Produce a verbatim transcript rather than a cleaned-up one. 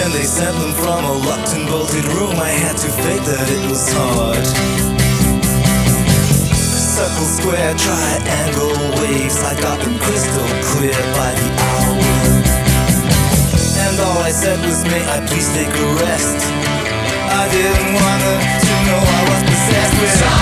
When they sent them from a locked and bolted room, I had to fake that it was hard. Circle, square, triangle, waves, I got them crystal clear by the hour. And all I said was, may I please take a rest. I didn't want her to know I was possessed with